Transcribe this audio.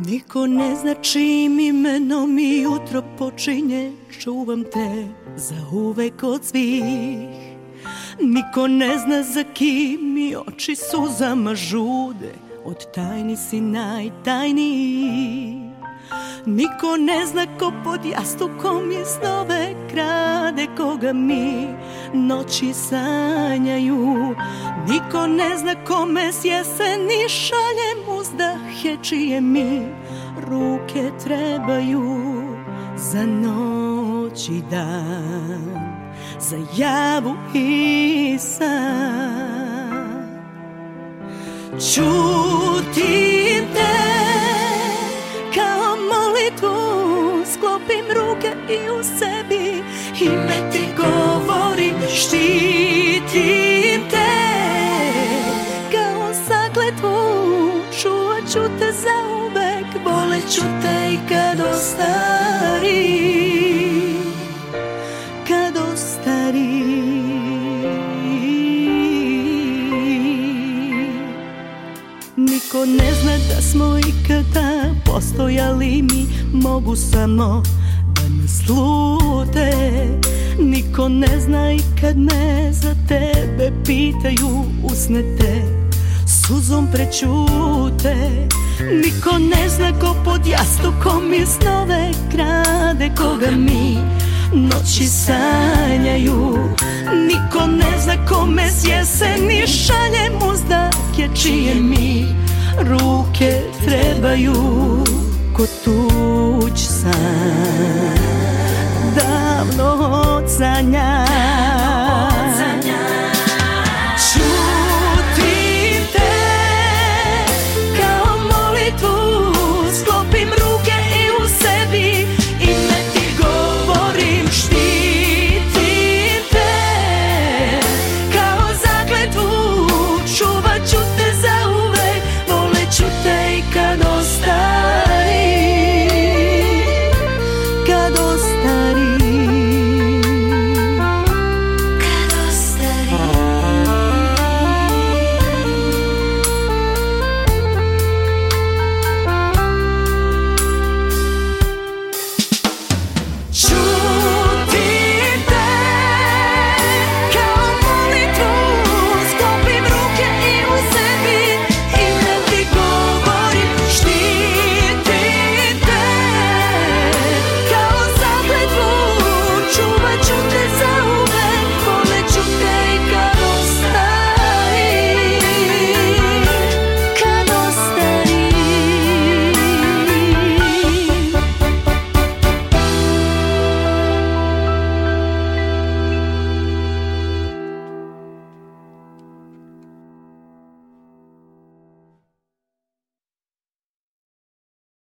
Niko ne zna čim imenom i jutro počinje, čuvam te za uvek od svih. Niko ne zna za kim mi oči suzama žude, od tajni si najtajniji. Niko ne zna ko pod jastukom je snove krade, koga mi noći sanjaju. Niko ne zna kome s jeseni šaljem uzdahe, čije mi ruke trebaju za noć i dan, za javu i san. Čutim te kao molitvu, sklopim ruke i u sebi ime ti govorim. Štitim te kao zakletvu, čuvat ću te zauvek, volet ću te i kad ostarim, kad ostarim. Niko ne zna da smo ikada postojali, mi mogu samo da nas slute. Niko ne zna i kad me za tebe pitaju, usnete suzom prećute. Niko ne zna ko pod jastukom mi snove krade, koga mi noći sanjaju. Niko ne zna kome s jeseni šaljem uzdahe, čije mi ruke trebaju. Ko tuđ san davno odsanja.